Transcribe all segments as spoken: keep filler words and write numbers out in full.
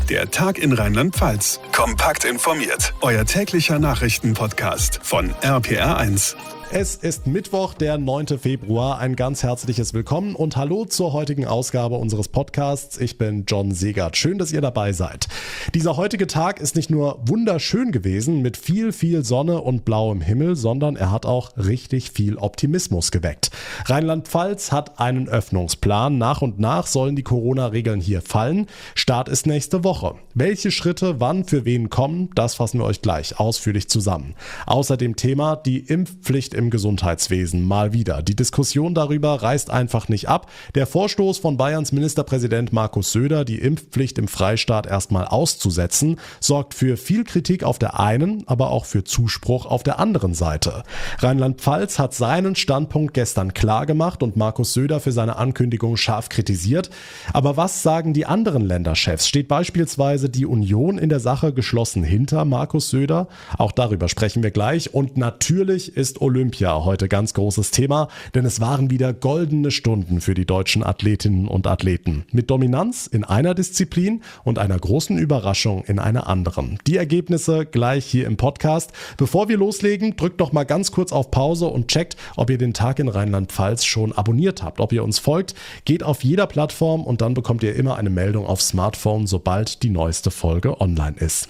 Der Tag in Rheinland-Pfalz. Kompakt informiert. Euer täglicher Nachrichtenpodcast von R P R eins. Es ist Mittwoch, der neunte Februar. Ein ganz herzliches Willkommen und hallo zur heutigen Ausgabe unseres Podcasts. Ich bin John Segert. Schön, dass ihr dabei seid. Dieser heutige Tag ist nicht nur wunderschön gewesen mit viel, viel Sonne und blauem Himmel, sondern er hat auch richtig viel Optimismus geweckt. Rheinland-Pfalz hat einen Öffnungsplan. Nach und nach sollen die Corona-Regeln hier fallen. Start ist nächste Woche. Welche Schritte wann für wen kommen, das fassen wir euch gleich ausführlich zusammen. Außerdem Thema die Impfpflicht im Gesundheitswesen mal wieder. Die Diskussion darüber reißt einfach nicht ab. Der Vorstoß von Bayerns Ministerpräsident Markus Söder, die Impfpflicht im Freistaat erstmal auszusetzen, sorgt für viel Kritik auf der einen, aber auch für Zuspruch auf der anderen Seite. Rheinland-Pfalz hat seinen Standpunkt gestern klar gemacht und Markus Söder für seine Ankündigung scharf kritisiert. Aber was sagen die anderen Länderchefs? Steht beispielsweise die Union in der Sache geschlossen hinter Markus Söder? Auch darüber sprechen wir gleich. Und natürlich ist Olympia heute ganz großes Thema, denn es waren wieder goldene Stunden für die deutschen Athletinnen und Athleten. Mit Dominanz in einer Disziplin und einer großen Überraschung in einer anderen. Die Ergebnisse gleich hier im Podcast. Bevor wir loslegen, drückt doch mal ganz kurz auf Pause und checkt, ob ihr den Tag in Rheinland-Pfalz schon abonniert habt, ob ihr uns folgt. Geht auf jeder Plattform und dann bekommt ihr immer eine Meldung aufs Smartphone, sobald die neueste Folge online ist.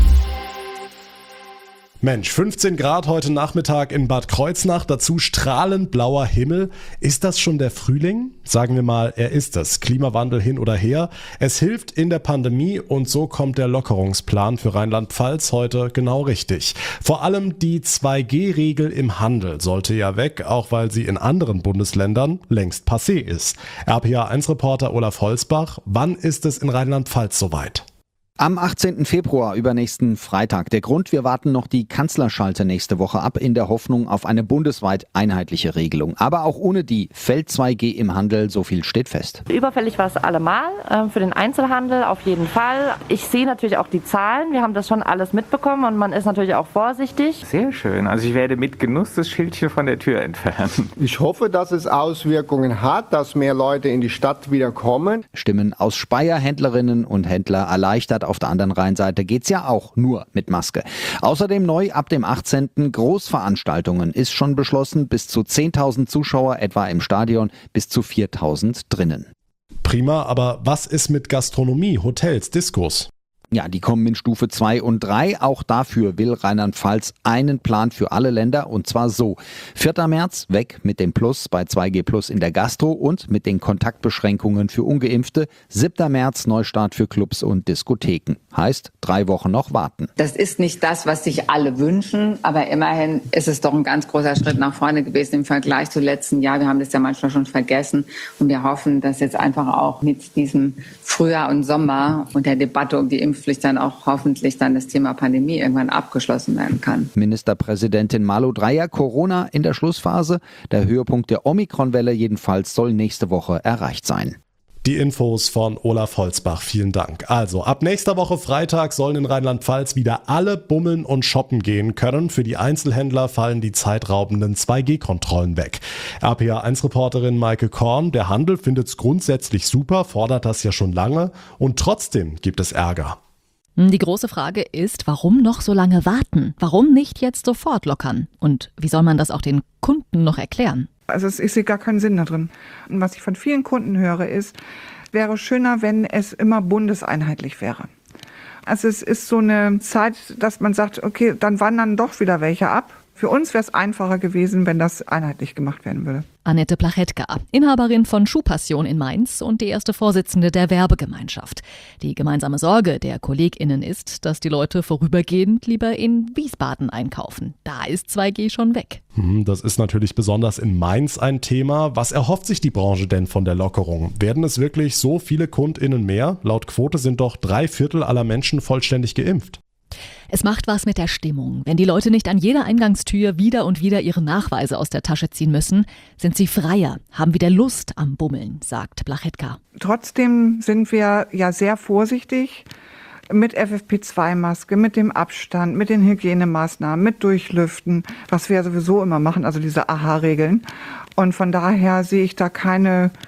Mensch, fünfzehn Grad heute Nachmittag in Bad Kreuznach, dazu strahlend blauer Himmel. Ist das schon der Frühling? Sagen wir mal, er ist es. Klimawandel hin oder her. Es hilft in der Pandemie und so kommt der Lockerungsplan für Rheinland-Pfalz heute genau richtig. Vor allem die zwei G Regel im Handel sollte ja weg, auch weil sie in anderen Bundesländern längst passé ist. R P R eins Reporter Olaf Holzbach, wann ist es in Rheinland-Pfalz soweit? Am achtzehnten Februar, übernächsten Freitag. Der Grund, wir warten noch die Kanzlerschalte nächste Woche ab, in der Hoffnung auf eine bundesweit einheitliche Regelung. Aber auch ohne die fällt zwei G im Handel, so viel steht fest. Überfällig war es allemal, äh, für den Einzelhandel auf jeden Fall. Ich sehe natürlich auch die Zahlen, wir haben das schon alles mitbekommen und man ist natürlich auch vorsichtig. Sehr schön, also ich werde mit Genuss das Schildchen von der Tür entfernen. Ich hoffe, dass es Auswirkungen hat, dass mehr Leute in die Stadt wieder kommen. Stimmen aus Speyer, Händlerinnen und Händler erleichtert. Auf der anderen Rheinseite geht's ja auch nur mit Maske. Außerdem neu ab dem achtzehnten Großveranstaltungen ist schon beschlossen, bis zu zehntausend Zuschauer etwa im Stadion, bis zu viertausend drinnen. Prima, aber was ist mit Gastronomie, Hotels, Diskos? Ja, die kommen in Stufe zwei und drei. Auch dafür will Rheinland-Pfalz einen Plan für alle Länder und zwar so. vierter März weg mit dem Plus bei zwei G Plus in der Gastro und mit den Kontaktbeschränkungen für Ungeimpfte. siebter März Neustart für Clubs und Diskotheken. Heißt, drei Wochen noch warten. Das ist nicht das, was sich alle wünschen, aber immerhin ist es doch ein ganz großer Schritt nach vorne gewesen im Vergleich zu letzten Jahr. Wir haben das ja manchmal schon vergessen und wir hoffen, dass jetzt einfach auch mit diesem Frühjahr und Sommer und der Debatte um die Impfpflicht dann auch hoffentlich dann das Thema Pandemie irgendwann abgeschlossen werden kann. Ministerpräsidentin Malu Dreyer, Corona in der Schlussphase. Der Höhepunkt der Omikron-Welle jedenfalls soll nächste Woche erreicht sein. Die Infos von Olaf Holzbach, vielen Dank. Also, ab nächster Woche Freitag sollen in Rheinland-Pfalz wieder alle bummeln und shoppen gehen können. Für die Einzelhändler fallen die zeitraubenden zwei G Kontrollen weg. R P R eins Reporterin Maike Korn, der Handel findet es grundsätzlich super, fordert das ja schon lange und trotzdem gibt es Ärger. Die große Frage ist, warum noch so lange warten? Warum nicht jetzt sofort lockern? Und wie soll man das auch den Kunden noch erklären? Also es ist gar keinen Sinn da drin. Und was ich von vielen Kunden höre, ist, wäre schöner, wenn es immer bundeseinheitlich wäre. Also es ist so eine Zeit, dass man sagt, okay, dann wandern doch wieder welche ab. Für uns wäre es einfacher gewesen, wenn das einheitlich gemacht werden würde. Annette Plachetka, Inhaberin von Schuhpassion in Mainz und die erste Vorsitzende der Werbegemeinschaft. Die gemeinsame Sorge der KollegInnen ist, dass die Leute vorübergehend lieber in Wiesbaden einkaufen. Da ist zwei G schon weg. Das ist natürlich besonders in Mainz ein Thema. Was erhofft sich die Branche denn von der Lockerung? Werden es wirklich so viele KundInnen mehr? Laut Quote sind doch drei Viertel aller Menschen vollständig geimpft. Es macht was mit der Stimmung. Wenn die Leute nicht an jeder Eingangstür wieder und wieder ihre Nachweise aus der Tasche ziehen müssen, sind sie freier, haben wieder Lust am Bummeln, sagt Plachetka. Trotzdem sind wir ja sehr vorsichtig mit F F P zwei Maske, mit dem Abstand, mit den Hygienemaßnahmen, mit Durchlüften, was wir ja sowieso immer machen, also diese A H A Regeln. Und von daher sehe ich da keine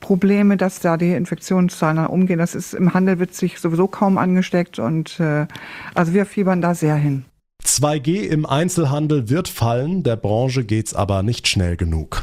Probleme, dass da die Infektionszahlen dann umgehen. Das ist, im Handel wird sich sowieso kaum angesteckt und äh, also wir fiebern da sehr hin. zwei G im Einzelhandel wird fallen, der Branche geht's aber nicht schnell genug.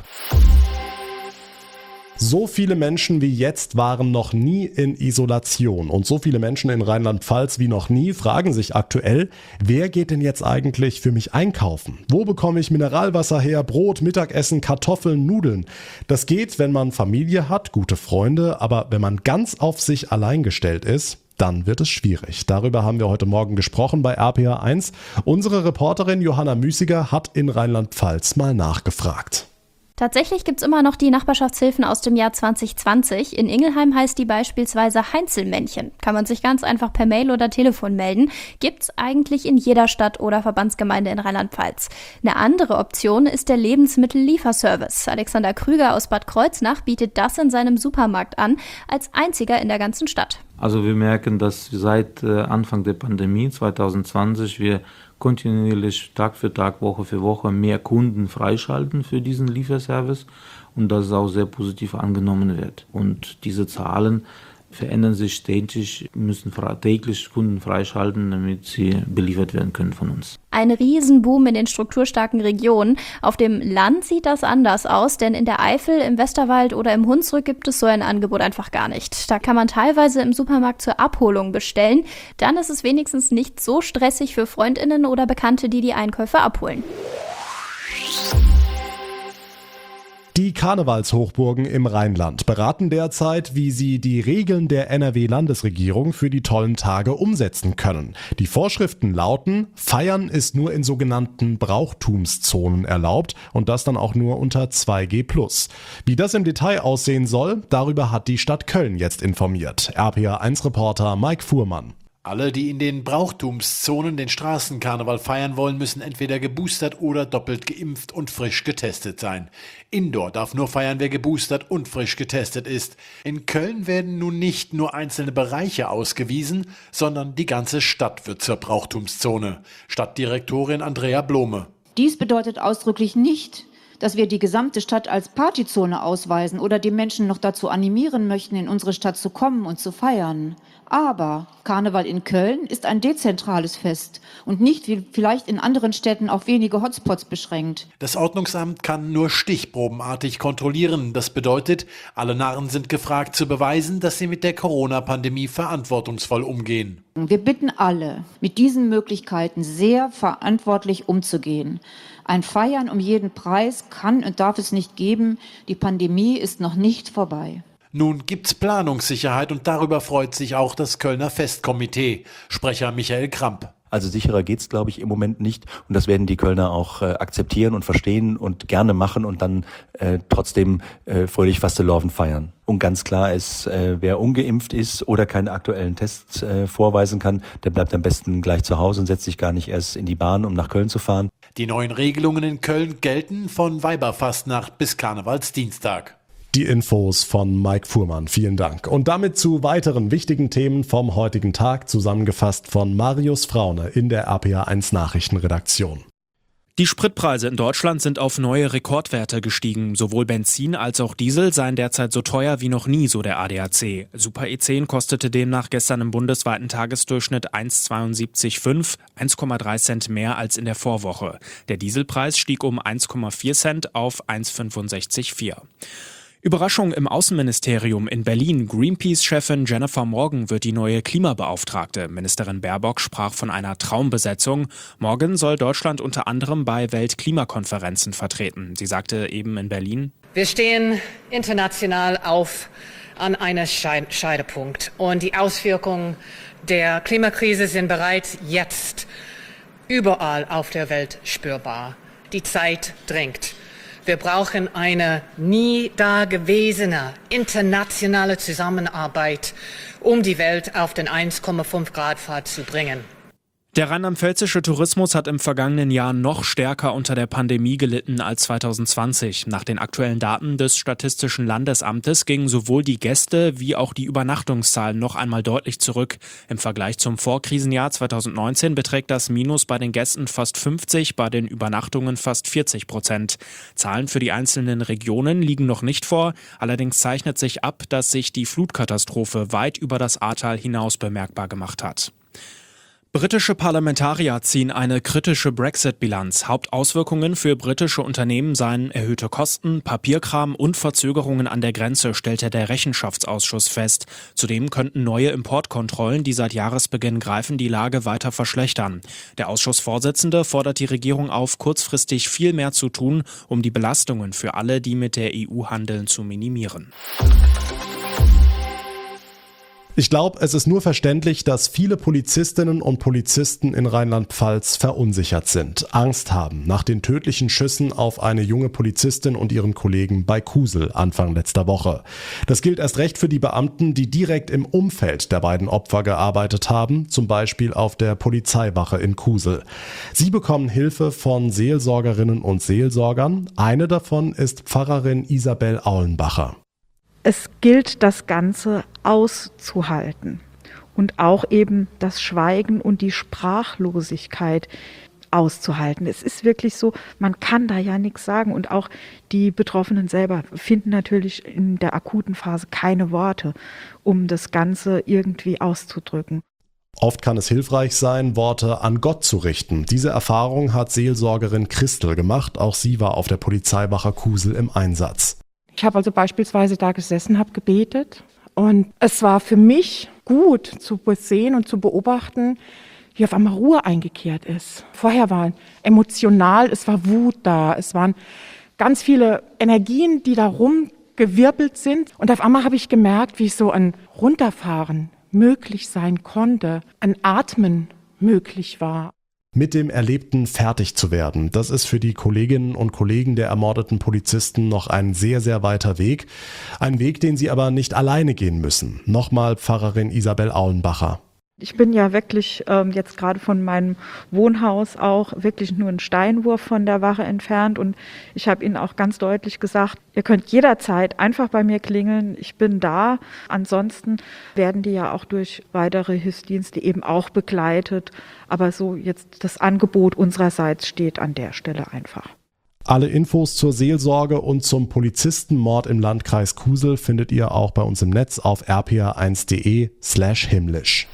So viele Menschen wie jetzt waren noch nie in Isolation und so viele Menschen in Rheinland-Pfalz wie noch nie fragen sich aktuell, wer geht denn jetzt eigentlich für mich einkaufen? Wo bekomme ich Mineralwasser her, Brot, Mittagessen, Kartoffeln, Nudeln? Das geht, wenn man Familie hat, gute Freunde, aber wenn man ganz auf sich allein gestellt ist, dann wird es schwierig. Darüber haben wir heute Morgen gesprochen bei R P R eins. Unsere Reporterin Johanna Müßiger hat in Rheinland-Pfalz mal nachgefragt. Tatsächlich gibt's immer noch die Nachbarschaftshilfen aus dem Jahr zwanzig zwanzig. In Ingelheim heißt die beispielsweise Heinzelmännchen. Kann man sich ganz einfach per Mail oder Telefon melden. Gibt's eigentlich in jeder Stadt oder Verbandsgemeinde in Rheinland-Pfalz. Eine andere Option ist der Lebensmittellieferservice. Alexander Krüger aus Bad Kreuznach bietet das in seinem Supermarkt an, als einziger in der ganzen Stadt. Also wir merken, dass seit Anfang der Pandemie zwanzig zwanzig wir kontinuierlich Tag für Tag, Woche für Woche mehr Kunden freischalten für diesen Lieferservice und dass es auch sehr positiv angenommen wird. Und diese Zahlen verändern sich stetig, müssen täglich Kunden freischalten, damit sie beliefert werden können von uns. Ein Riesenboom in den strukturstarken Regionen. Auf dem Land sieht das anders aus, denn in der Eifel, im Westerwald oder im Hunsrück gibt es so ein Angebot einfach gar nicht. Da kann man teilweise im Supermarkt zur Abholung bestellen. Dann ist es wenigstens nicht so stressig für FreundInnen oder Bekannte, die die Einkäufe abholen. Die Karnevalshochburgen im Rheinland beraten derzeit, wie sie die Regeln der N R W-Landesregierung für die tollen Tage umsetzen können. Die Vorschriften lauten, Feiern ist nur in sogenannten Brauchtumszonen erlaubt und das dann auch nur unter zwei G plus. Wie das im Detail aussehen soll, darüber hat die Stadt Köln jetzt informiert. R P R eins Reporter Mike Fuhrmann. Alle, die in den Brauchtumszonen den Straßenkarneval feiern wollen, müssen entweder geboostert oder doppelt geimpft und frisch getestet sein. Indoor darf nur feiern, wer geboostert und frisch getestet ist. In Köln werden nun nicht nur einzelne Bereiche ausgewiesen, sondern die ganze Stadt wird zur Brauchtumszone. Stadtdirektorin Andrea Blome. Dies bedeutet ausdrücklich nicht, dass wir die gesamte Stadt als Partyzone ausweisen oder die Menschen noch dazu animieren möchten, in unsere Stadt zu kommen und zu feiern. Aber Karneval in Köln ist ein dezentrales Fest und nicht wie vielleicht in anderen Städten auf wenige Hotspots beschränkt. Das Ordnungsamt kann nur stichprobenartig kontrollieren. Das bedeutet, alle Narren sind gefragt zu beweisen, dass sie mit der Corona-Pandemie verantwortungsvoll umgehen. Wir bitten alle, mit diesen Möglichkeiten sehr verantwortlich umzugehen. Ein Feiern um jeden Preis kann und darf es nicht geben. Die Pandemie ist noch nicht vorbei. Nun gibt's Planungssicherheit und darüber freut sich auch das Kölner Festkomitee. Sprecher Michael Kramp. Also sicherer geht's, glaube ich, im Moment nicht. Und das werden die Kölner auch äh, akzeptieren und verstehen und gerne machen und dann äh, trotzdem äh, fröhlich Fastelovn feiern. Und ganz klar ist, äh, wer ungeimpft ist oder keine aktuellen Tests äh, vorweisen kann, der bleibt am besten gleich zu Hause und setzt sich gar nicht erst in die Bahn, um nach Köln zu fahren. Die neuen Regelungen in Köln gelten von Weiberfastnacht bis Karnevalsdienstag. Die Infos von Mike Fuhrmann. Vielen Dank. Und damit zu weiteren wichtigen Themen vom heutigen Tag, zusammengefasst von Marius Fraune in der R P R eins Nachrichtenredaktion. Die Spritpreise in Deutschland sind auf neue Rekordwerte gestiegen. Sowohl Benzin als auch Diesel seien derzeit so teuer wie noch nie, so der A D A C. Super E zehn kostete demnach gestern im bundesweiten Tagesdurchschnitt eins Komma zweiundsiebzig fünf, eins Komma drei Cent mehr als in der Vorwoche. Der Dieselpreis stieg um eins Komma vier Cent auf eins Komma fünfundsechzig vier. Überraschung im Außenministerium in Berlin. Greenpeace-Chefin Jennifer Morgan wird die neue Klimabeauftragte. Ministerin Baerbock sprach von einer Traumbesetzung. Morgan soll Deutschland unter anderem bei Weltklimakonferenzen vertreten. Sie sagte eben in Berlin: Wir stehen international auf an einem Scheidepunkt. Und die Auswirkungen der Klimakrise sind bereits jetzt überall auf der Welt spürbar. Die Zeit drängt. Wir brauchen eine nie dagewesene internationale Zusammenarbeit, um die Welt auf den eins Komma fünf Grad Pfad zu bringen. Der rheinland-pfälzische Tourismus hat im vergangenen Jahr noch stärker unter der Pandemie gelitten als zwanzig zwanzig. Nach den aktuellen Daten des Statistischen Landesamtes gingen sowohl die Gäste- wie auch die Übernachtungszahlen noch einmal deutlich zurück. Im Vergleich zum Vorkrisenjahr zwanzig neunzehn beträgt das Minus bei den Gästen fast fünfzig, bei den Übernachtungen fast vierzig Prozent. Zahlen für die einzelnen Regionen liegen noch nicht vor. Allerdings zeichnet sich ab, dass sich die Flutkatastrophe weit über das Ahrtal hinaus bemerkbar gemacht hat. Britische Parlamentarier ziehen eine kritische Brexit-Bilanz. Hauptauswirkungen für britische Unternehmen seien erhöhte Kosten, Papierkram und Verzögerungen an der Grenze, stellte der Rechenschaftsausschuss fest. Zudem könnten neue Importkontrollen, die seit Jahresbeginn greifen, die Lage weiter verschlechtern. Der Ausschussvorsitzende fordert die Regierung auf, kurzfristig viel mehr zu tun, um die Belastungen für alle, die mit der E U handeln, zu minimieren. Ich glaube, es ist nur verständlich, dass viele Polizistinnen und Polizisten in Rheinland-Pfalz verunsichert sind, Angst haben nach den tödlichen Schüssen auf eine junge Polizistin und ihren Kollegen bei Kusel Anfang letzter Woche. Das gilt erst recht für die Beamten, die direkt im Umfeld der beiden Opfer gearbeitet haben, zum Beispiel auf der Polizeiwache in Kusel. Sie bekommen Hilfe von Seelsorgerinnen und Seelsorgern. Eine davon ist Pfarrerin Isabel Aulenbacher. Es gilt, das Ganze auszuhalten und auch eben das Schweigen und die Sprachlosigkeit auszuhalten. Es ist wirklich so, man kann da ja nichts sagen und auch die Betroffenen selber finden natürlich in der akuten Phase keine Worte, um das Ganze irgendwie auszudrücken. Oft kann es hilfreich sein, Worte an Gott zu richten. Diese Erfahrung hat Seelsorgerin Christel gemacht. Auch sie war auf der Polizeiwache Kusel im Einsatz. Ich habe also beispielsweise da gesessen, habe gebetet und es war für mich gut zu sehen und zu beobachten, wie auf einmal Ruhe eingekehrt ist. Vorher war emotional, es war Wut da, es waren ganz viele Energien, die da rumgewirbelt sind und auf einmal habe ich gemerkt, wie so ein Runterfahren möglich sein konnte, ein Atmen möglich war. Mit dem Erlebten fertig zu werden, das ist für die Kolleginnen und Kollegen der ermordeten Polizisten noch ein sehr, sehr weiter Weg. Ein Weg, den sie aber nicht alleine gehen müssen. Nochmal Pfarrerin Isabel Aulenbacher. Ich bin ja wirklich ähm, jetzt gerade von meinem Wohnhaus auch wirklich nur einen Steinwurf von der Wache entfernt und ich habe ihnen auch ganz deutlich gesagt, ihr könnt jederzeit einfach bei mir klingeln, ich bin da. Ansonsten werden die ja auch durch weitere Hilfsdienste eben auch begleitet, aber so jetzt das Angebot unsererseits steht an der Stelle einfach. Alle Infos zur Seelsorge und zum Polizistenmord im Landkreis Kusel findet ihr auch bei uns im Netz auf r p r eins punkt d e slash himmlisch.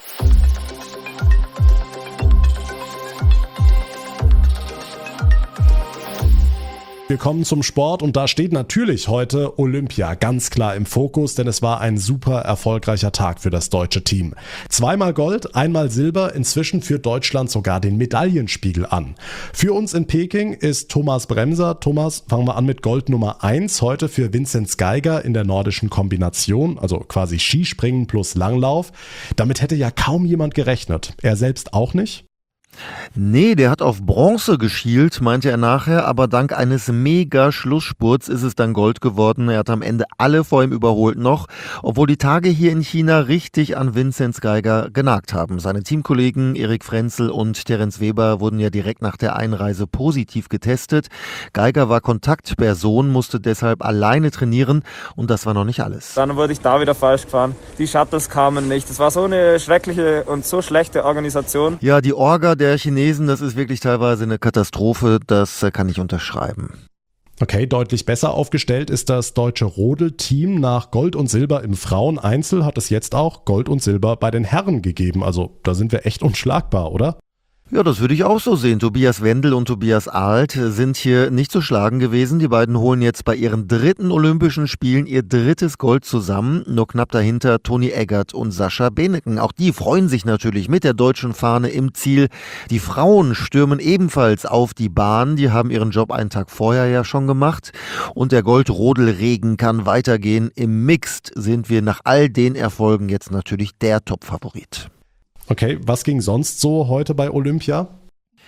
Wir kommen zum Sport und da steht natürlich heute Olympia ganz klar im Fokus, denn es war ein super erfolgreicher Tag für das deutsche Team. Zweimal Gold, einmal Silber, inzwischen führt Deutschland sogar den Medaillenspiegel an. Für uns in Peking ist Thomas Bremser. Thomas, fangen wir an mit Gold Nummer eins heute für Vinzenz Geiger in der nordischen Kombination, also quasi Skispringen plus Langlauf. Damit hätte ja kaum jemand gerechnet. Er selbst auch nicht? Nee, der hat auf Bronze geschielt, meinte er nachher, aber dank eines Mega-Schlussspurts ist es dann Gold geworden. Er hat am Ende alle vor ihm überholt noch, obwohl die Tage hier in China richtig an Vinzenz Geiger genagt haben. Seine Teamkollegen Erik Frenzel und Terenz Weber wurden ja direkt nach der Einreise positiv getestet. Geiger war Kontaktperson, musste deshalb alleine trainieren und das war noch nicht alles. Dann wurde ich da wieder falsch gefahren. Die Shuttles kamen nicht. Das war so eine schreckliche und so schlechte Organisation. Ja, die Orga der Chinesen, das ist wirklich teilweise eine Katastrophe, das kann ich unterschreiben. Okay, deutlich besser aufgestellt ist das deutsche Rodelteam. Nach Gold und Silber im Fraueneinzel hat es jetzt auch Gold und Silber bei den Herren gegeben. Also da sind wir echt unschlagbar, oder? Ja, das würde ich auch so sehen. Tobias Wendel und Tobias Ahlt sind hier nicht zu schlagen gewesen. Die beiden holen jetzt bei ihren dritten Olympischen Spielen ihr drittes Gold zusammen. Nur knapp dahinter Toni Eggert und Sascha Beneken. Auch die freuen sich natürlich mit der deutschen Fahne im Ziel. Die Frauen stürmen ebenfalls auf die Bahn. Die haben ihren Job einen Tag vorher ja schon gemacht. Und der Goldrodelregen kann weitergehen. Im Mixed sind wir nach all den Erfolgen jetzt natürlich der Top-Favorit. Okay, was ging sonst so heute bei Olympia?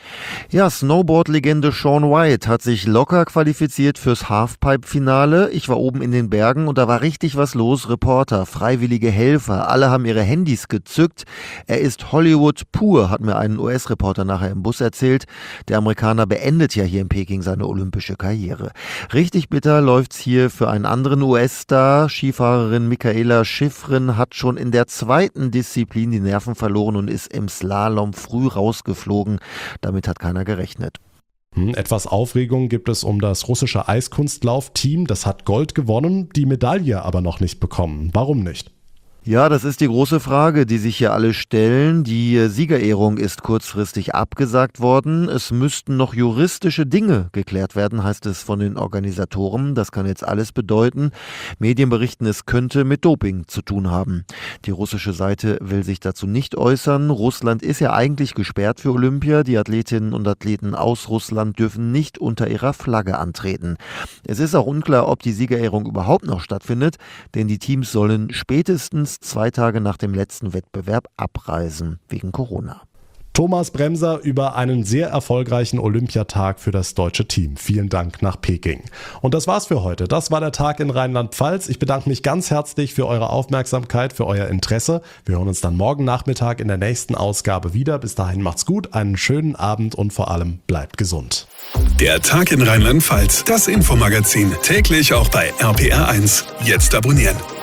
Ja, Snowboard-Legende Shaun White hat sich locker qualifiziert fürs Halfpipe-Finale. Ich war oben in den Bergen und da war richtig was los. Reporter, freiwillige Helfer, alle haben ihre Handys gezückt. Er ist Hollywood pur, hat mir ein U S-Reporter nachher im Bus erzählt. Der Amerikaner beendet ja hier in Peking seine olympische Karriere. Richtig bitter läuft's hier für einen anderen U S-Star. Skifahrerin Mikaela Shiffrin hat schon in der zweiten Disziplin die Nerven verloren und ist im Slalom früh rausgeflogen. Damit hat keiner gerechnet. Hm, etwas Aufregung gibt es um das russische Eiskunstlaufteam. Das hat Gold gewonnen, die Medaille aber noch nicht bekommen. Warum nicht? Ja, das ist die große Frage, die sich hier alle stellen. Die Siegerehrung ist kurzfristig abgesagt worden. Es müssten noch juristische Dinge geklärt werden, heißt es von den Organisatoren. Das kann jetzt alles bedeuten. Medien berichten, es könnte mit Doping zu tun haben. Die russische Seite will sich dazu nicht äußern. Russland ist ja eigentlich gesperrt für Olympia. Die Athletinnen und Athleten aus Russland dürfen nicht unter ihrer Flagge antreten. Es ist auch unklar, ob die Siegerehrung überhaupt noch stattfindet, denn die Teams sollen spätestens zwei Tage nach dem letzten Wettbewerb abreisen, wegen Corona. Thomas Bremser über einen sehr erfolgreichen Olympiatag für das deutsche Team. Vielen Dank nach Peking. Und das war's für heute. Das war der Tag in Rheinland-Pfalz. Ich bedanke mich ganz herzlich für eure Aufmerksamkeit, für euer Interesse. Wir hören uns dann morgen Nachmittag in der nächsten Ausgabe wieder. Bis dahin macht's gut, einen schönen Abend und vor allem bleibt gesund. Der Tag in Rheinland-Pfalz, das Infomagazin, täglich auch bei R P R eins. Jetzt abonnieren.